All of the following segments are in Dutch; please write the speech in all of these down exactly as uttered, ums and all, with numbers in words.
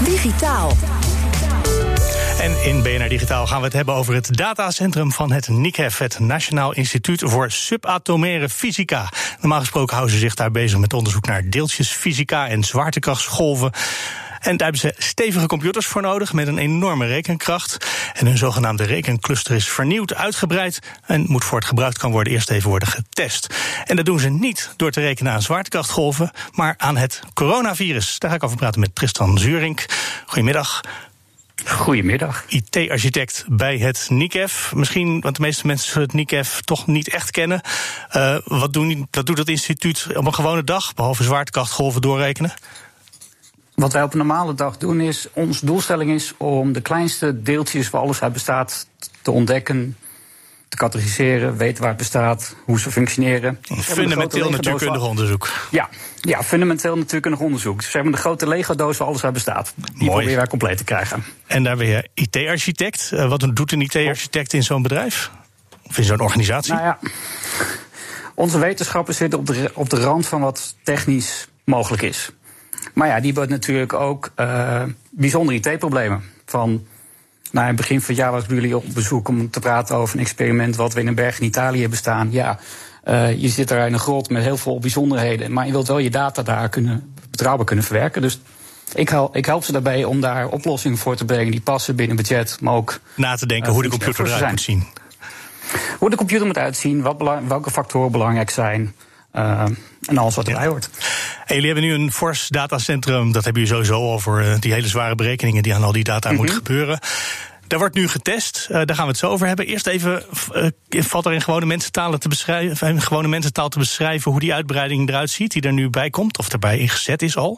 Digitaal. En in B N R Digitaal gaan we het hebben over het datacentrum van het N I C E F, het Nationaal Instituut voor Subatomaire Fysica. Normaal gesproken houden ze zich daar bezig met onderzoek naar deeltjesfysica en zwaartekrachtsgolven. En daar hebben ze stevige computers voor nodig met een enorme rekenkracht. En hun zogenaamde rekencluster is vernieuwd, uitgebreid en moet voor het gebruikt kan worden eerst even worden getest. En dat doen ze niet door te rekenen aan zwaartekrachtgolven, maar aan het coronavirus. Daar ga ik over praten met Tristan Zurink. Goedemiddag. Goedemiddag. I T-architect bij het N I C E F. Misschien, want de meeste mensen het N I C E F toch niet echt kennen. Uh, wat, doen, wat doet dat instituut op een gewone dag, behalve zwaartekrachtgolven doorrekenen? Wat wij op een normale dag doen is, onze doelstelling is om de kleinste deeltjes waar alles uit bestaat te ontdekken, te categoriseren, weten waar het bestaat, hoe ze functioneren. Fundamenteel natuurkundig onderzoek. Ja, ja, fundamenteel natuurkundig onderzoek. Zeg maar de grote Lego-doos waar alles uit bestaat. Die Mooi. proberen wij compleet te krijgen. En daar ben je I T-architect. Uh, wat doet een I T-architect in zo'n bedrijf? Of in zo'n organisatie? Nou ja, onze wetenschappers zitten op de, op de rand van wat technisch mogelijk is. Maar ja, die hebben natuurlijk ook uh, bijzondere I T-problemen. Van, nou, in het begin van het jaar was ik bij jullie op bezoek om te praten over een experiment wat we in een berg in Italië hebben staan. Ja, uh, je zit daar in een grot met heel veel bijzonderheden, maar je wilt wel je data daar kunnen, betrouwbaar kunnen verwerken. Dus ik help, ik help ze daarbij om daar oplossingen voor te brengen die passen binnen budget, maar ook na te denken uh, hoe de computer eruit moet zien. Hoe de computer moet uitzien, wat belang, welke factoren belangrijk zijn. Uh, en alles wat erbij hoort. En jullie hebben nu een fors datacentrum. Dat hebben jullie sowieso over uh, die hele zware berekeningen die aan al die data mm-hmm. moeten gebeuren. Daar wordt nu getest. Uh, daar gaan we het zo over hebben. Eerst even, uh, valt er in gewone mensentaal te beschrijven, in gewone mensentaal te beschrijven hoe die uitbreiding eruit ziet, die er nu bij komt, of erbij ingezet is al?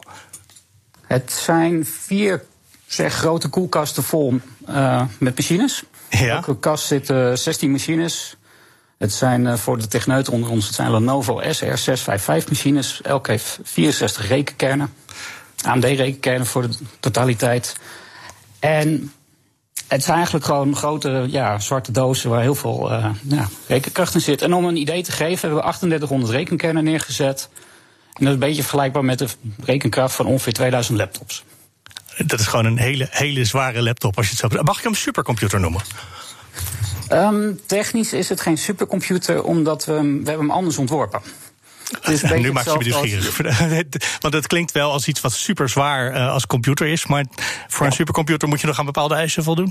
Het zijn vier zeg, grote koelkasten vol uh, met machines. Ja. Elke kast zitten zestien machines. Het zijn uh, voor de techneuten onder ons, het zijn Lenovo S R zes vijf vijf machines. Elk heeft vierenzestig rekenkernen. A M D-rekenkernen voor de totaliteit. En het zijn eigenlijk gewoon grote ja, zwarte dozen waar heel veel uh, ja, rekenkracht in zit. En om een idee te geven hebben we achtentdertighonderd rekenkernen neergezet. En dat is een beetje vergelijkbaar met de rekenkracht van ongeveer tweeduizend laptops. Dat is gewoon een hele, hele zware laptop. Als je het zo... Mag ik hem een supercomputer noemen? Um, technisch is het geen supercomputer, omdat we hem, we hebben hem anders ontworpen. Dus ja, nu maak je me nieuwsgierig. Als... Want het klinkt wel als iets wat super zwaar uh, als computer is, maar voor ja. een supercomputer moet je nog aan bepaalde eisen voldoen?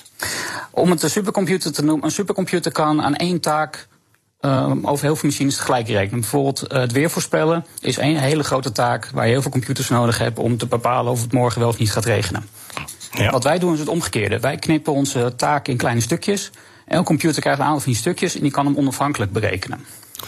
Om het een supercomputer te noemen, een supercomputer kan aan één taak uh, over heel veel machines tegelijk rekenen. Bijvoorbeeld uh, het weer voorspellen is één hele grote taak waar je heel veel computers nodig hebt om te bepalen of het morgen wel of niet gaat regenen. Ja. Wat wij doen is het omgekeerde. Wij knippen onze taak in kleine stukjes. Elke computer krijgt een aantal van die stukjes en die kan hem onafhankelijk berekenen.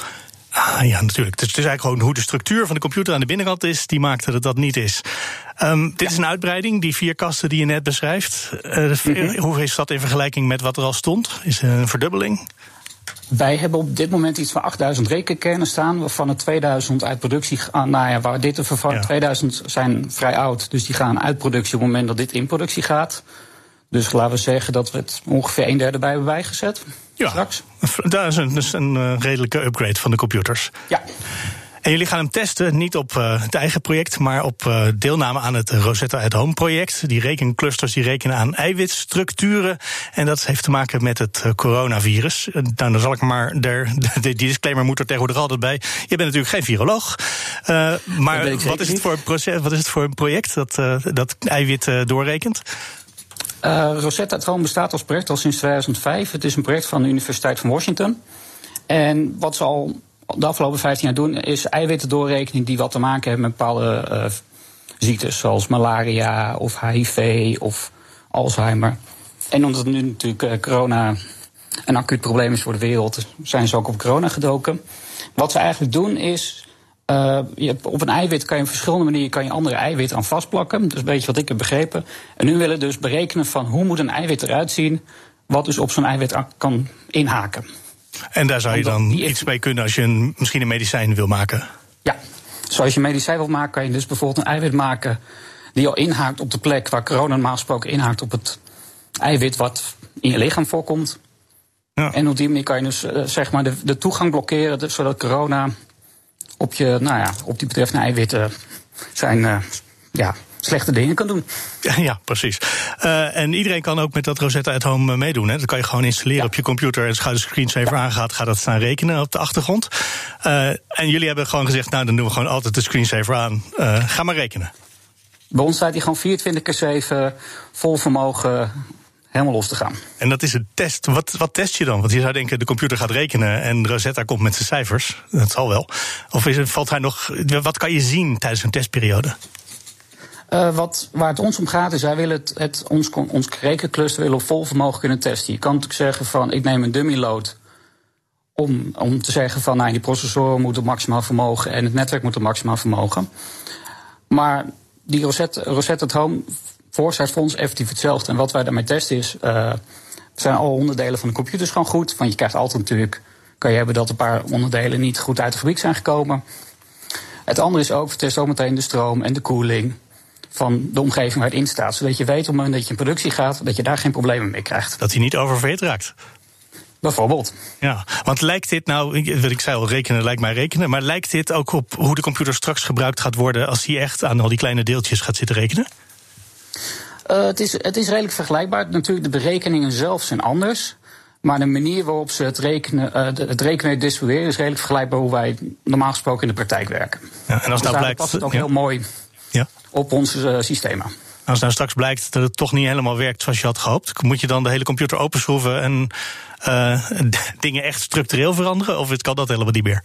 Ah ja, natuurlijk. Dus het is eigenlijk gewoon hoe de structuur van de computer aan de binnenkant is, die maakt dat het dat niet is. Um, dit ja. is een uitbreiding, die vier kasten die je net beschrijft. Uh, mm-hmm. Hoe is dat in vergelijking met wat er al stond? Is er een verdubbeling? Wij hebben op dit moment iets van achtduizend rekenkernen staan, waarvan er tweeduizend uit productie gaan. Nou ja, waar dit te vervangen, ja. tweeduizend zijn vrij oud, dus die gaan uit productie op het moment dat dit in productie gaat. Dus laten we zeggen dat we het ongeveer een derde bij hebben bijgezet. Ja, straks. Dat is een, dat is een uh, redelijke upgrade van de computers. Ja. En jullie gaan hem testen, niet op uh, het eigen project, maar op uh, deelname aan het Rosetta at Home project. Die rekenclusters die rekenen aan eiwitstructuren. En dat heeft te maken met het uh, coronavirus. Uh, nou, dan zal ik maar, der, de, die disclaimer moet er tegenwoordig altijd bij. Je bent natuurlijk geen viroloog. Uh, maar wat is, het voor een proces, wat is het voor een project dat, uh, dat eiwit uh, doorrekent? Uh, Rosetta at Home bestaat als project al sinds tweeduizend vijf. Het is een project van de Universiteit van Washington. En wat ze al de afgelopen vijftien jaar doen, is eiwitten doorrekenen die wat te maken hebben met bepaalde uh, ziektes, zoals malaria of H I V of Alzheimer. En omdat nu natuurlijk uh, corona een acuut probleem is voor de wereld, zijn ze ook op corona gedoken. Wat ze eigenlijk doen is, Uh, je hebt, op een eiwit kan je op verschillende manieren kan je andere eiwitten aan vastplakken. Dat is een beetje wat ik heb begrepen. En nu willen we dus berekenen van hoe moet een eiwit eruit zien, wat dus op zo'n eiwit kan inhaken. En daar zou je dan iets mee kunnen als je een, misschien een medicijn wil maken? Ja, zoals je een medicijn wil maken, kan je dus bijvoorbeeld een eiwit maken die al inhaakt op de plek waar corona normaal gesproken inhaakt op het eiwit wat in je lichaam voorkomt. Ja. En op die manier kan je dus uh, zeg maar de, de toegang blokkeren, dus, zodat corona op, je, nou ja, op die betreffende eiwitten zijn, uh, ja, slechte dingen kan doen. Ja, ja precies. Uh, en iedereen kan ook met dat Rosetta at Home meedoen. Hè? Dat kan je gewoon installeren ja. op je computer. En als je de screensaver ja. aangaat, gaat dat staan rekenen op de achtergrond. Uh, en jullie hebben gewoon gezegd, nou, dan doen we gewoon altijd de screensaver aan. Uh, ga maar rekenen. Bij ons staat hij gewoon vierentwintig keer zeven vol vermogen helemaal los te gaan. En dat is een test. Wat, wat test je dan? Want je zou denken, de computer gaat rekenen en Rosetta komt met zijn cijfers. Dat zal wel. Of is het, valt hij nog? Wat kan je zien tijdens een testperiode? Uh, wat, waar het ons om gaat is, wij willen het, het, ons, ons rekencluster willen op vol vermogen kunnen testen. Je kan natuurlijk zeggen van, ik neem een dummy load om, om te zeggen van, nou, die processoren moeten op maximaal vermogen en het netwerk moet op maximaal vermogen. Maar die Rosetta, Rosetta at Home veroorzaakt voor ons effectief hetzelfde. En wat wij daarmee testen is, uh, zijn alle onderdelen van de computers gewoon goed. Want je krijgt altijd natuurlijk, kan je hebben dat een paar onderdelen niet goed uit de fabriek zijn gekomen. Het andere is ook, we testen ook meteen de stroom en de koeling van de omgeving waar het in staat. Zodat je weet op het moment dat je in productie gaat, dat je daar geen problemen mee krijgt. Dat hij niet oververhit raakt. Bijvoorbeeld. Ja, want lijkt dit nou, ik zei al, rekenen lijkt mij rekenen, maar lijkt dit ook op hoe de computer straks gebruikt gaat worden als hij echt aan al die kleine deeltjes gaat zitten rekenen? Uh, het, is, het is redelijk vergelijkbaar. Natuurlijk, de berekeningen zelf zijn anders. Maar de manier waarop ze het rekenen, uh, het rekenen en distribueren is redelijk vergelijkbaar hoe wij normaal gesproken in de praktijk werken. Ja, en als dus nou blijkt, past het ook ja. heel mooi ja. op onze uh, systemen. Als nou straks blijkt dat het toch niet helemaal werkt zoals je had gehoopt, moet je dan de hele computer openschroeven en uh, dingen echt structureel veranderen? Of kan dat helemaal niet meer?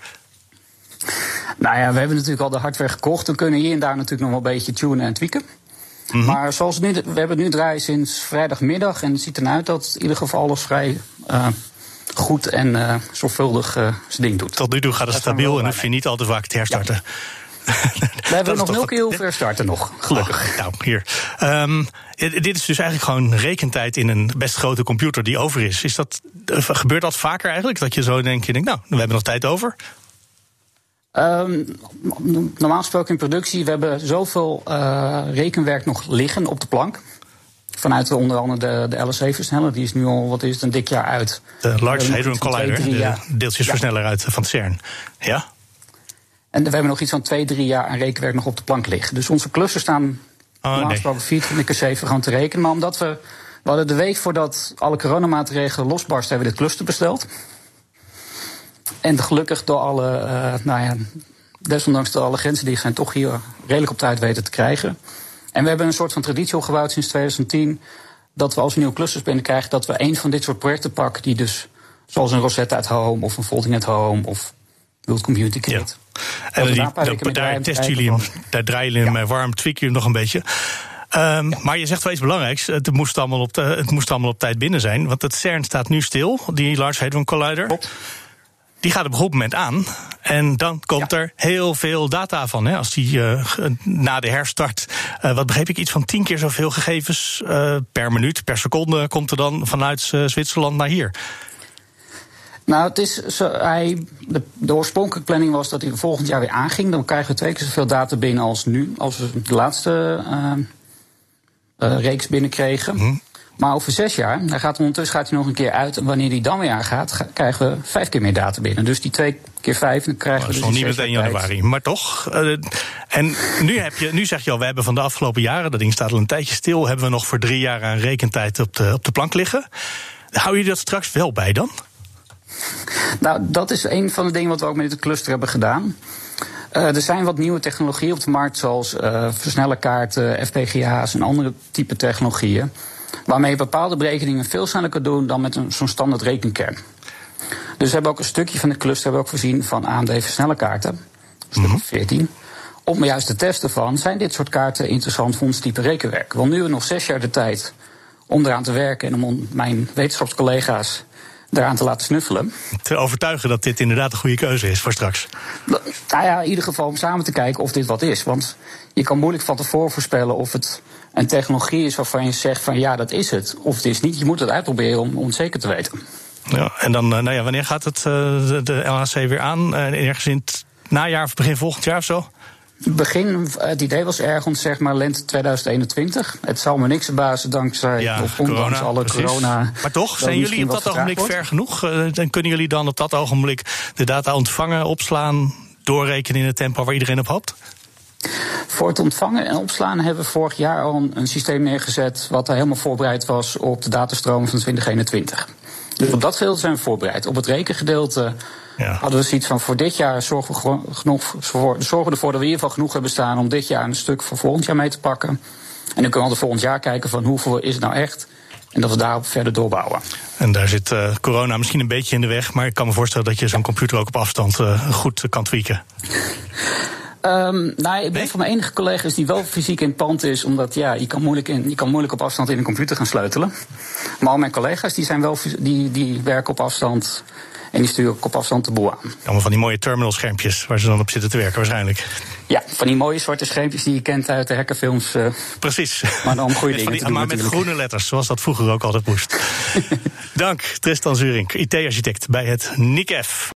Nou ja, we hebben natuurlijk al de hardware gekocht. We kunnen hier en daar natuurlijk nog wel een beetje tunen en tweaken. Mm-hmm. Maar zoals het nu, we hebben het nu draaien sinds vrijdagmiddag en het ziet ernaar uit dat in ieder geval alles vrij uh, goed en uh, zorgvuldig uh, zijn ding doet. Tot nu toe gaat het stabiel en hoef je niet al te vaak te herstarten. Ja. We hebben nog nul keer hoeven herstarten nog, gelukkig. Oh, nou, hier. Um, dit is dus eigenlijk gewoon rekentijd in een best grote computer die over is. Is dat, gebeurt dat vaker eigenlijk? Dat je zo denkt, je denkt, nou, we hebben nog tijd over? Um, normaal gesproken in productie, we hebben zoveel uh, rekenwerk nog liggen op de plank. Vanuit onder andere de, de L S E-versneller, die is nu al, wat is het, een dik jaar uit. De Large Hadron Collider, twee, de deeltjesversneller ja. uit van CERN. Ja? En we hebben nog iets van twee, drie jaar aan rekenwerk nog op de plank liggen. Dus onze clusters staan oh, normaal gesproken nee. vierentwintig keer zeven gewoon te rekenen. Maar omdat we, we hadden de week voordat alle coronamaatregelen losbarsten, hebben we dit cluster besteld. En gelukkig door alle, uh, nou ja, desondanks door alle grenzen die zijn, toch hier redelijk op tijd weten te krijgen. En we hebben een soort van traditie opgebouwd sinds twintig tien, dat we als we nieuwe clusters binnenkrijgen, dat we een van dit soort projecten pakken die dus, zoals een Rosetta at Home of een Folding at Home of World Community Kit. Ja. En die, daar, daar, daar testen jullie hem, daar draaien jullie hem ja. warm, tweaken jullie hem nog een beetje. Um, ja. Maar je zegt wel iets belangrijks, het moest, allemaal op de, het moest allemaal op tijd binnen zijn, want het CERN staat nu stil, die Large Hadron Collider. Klopt. Die gaat op een goed moment aan en dan komt ja. er heel veel data van. Hè? Als die uh, na de herstart, uh, wat begreep ik, iets van tien keer zoveel gegevens uh, per minuut, per seconde komt er dan vanuit uh, Zwitserland naar hier. Nou, het is zo, hij, de, de oorspronkelijke planning was dat hij volgend jaar weer aanging. Dan krijgen we twee keer zoveel data binnen als nu, als we de laatste uh, uh, reeks binnenkregen. Mm. Maar over zes jaar, hij gaat ondertussen gaat hij nog een keer uit. En wanneer die dan weer aangaat, ga, krijgen we vijf keer meer data binnen. Dus die twee keer vijf, dan krijgen we dus. Dat is nog niet meteen januari, maar toch. Uh, en nu, heb je, nu zeg je al, we hebben van de afgelopen jaren, dat ding staat al een tijdje stil, hebben we nog voor drie jaar aan rekentijd op de, op de plank liggen. Hou je dat straks wel bij dan? Nou, dat is een van de dingen wat we ook met dit cluster hebben gedaan. Uh, er zijn wat nieuwe technologieën op de markt, zoals uh, versnellerkaarten, F P G A's en andere type technologieën, waarmee je bepaalde berekeningen veel sneller kan doen dan met een, zo'n standaard rekenkern. Dus we hebben ook een stukje van de cluster hebben we ook voorzien van A M D versnellerkaarten, stuk mm-hmm. veertien. Om juist te testen van, zijn dit soort kaarten interessant voor ons type rekenwerk? Want nu hebben we nog zes jaar de tijd om eraan te werken en om mijn wetenschapscollega's daaraan te laten snuffelen. Te overtuigen dat dit inderdaad een goede keuze is voor straks. Nou ja, in ieder geval om samen te kijken of dit wat is. Want je kan moeilijk van tevoren voorspellen of het een technologie is waarvan je zegt van ja, dat is het. Of het is niet. Je moet het uitproberen om, om het zeker te weten. Ja, en dan, nou ja, wanneer gaat het uh, de, de L H C weer aan? Uh, ergens in het najaar of begin volgend jaar of zo? Begin, het idee was ergens, zeg maar, lente tweeduizend eenentwintig. Het zal me niks verbazen dankzij ja, of ondanks alle precies. corona. Maar toch, zijn jullie op dat ogenblik wordt? ver genoeg? Uh, dan kunnen jullie dan op dat ogenblik de data ontvangen, opslaan, doorrekenen in het tempo waar iedereen op hoopt? Voor het ontvangen en opslaan hebben we vorig jaar al een, een systeem neergezet wat er helemaal voorbereid was op de datastroom van twintig eenentwintig. Dus op dat gedeelte zijn we voorbereid. Op het rekengedeelte ja. hadden we zoiets van voor dit jaar zorgen we, genoeg, zorgen we ervoor dat we in ieder geval genoeg hebben staan om dit jaar een stuk voor volgend jaar mee te pakken. En dan kunnen we al volgend jaar kijken van hoeveel is het nou echt. En dat we daarop verder doorbouwen. En daar zit uh, corona misschien een beetje in de weg, maar ik kan me voorstellen dat je zo'n computer ook op afstand uh, goed kan tweaken. Um, nou, ik ben van mijn enige collega's die wel fysiek in het pand is, omdat ja, je kan moeilijk, in, je kan moeilijk op afstand in een computer gaan sleutelen. Maar al mijn collega's die zijn wel, die, die werken op afstand en die sturen ook op afstand de boel aan. Allemaal van die mooie terminalschermpjes waar ze dan op zitten te werken waarschijnlijk. Ja, van die mooie zwarte schermpjes die je kent uit de hackerfilms. Uh, Precies. Maar dan om goede dingen die, te doen maar met natuurlijk. groene letters, zoals dat vroeger ook altijd moest. Dank, Tristan Zurink, I T-architect bij het N I C E F.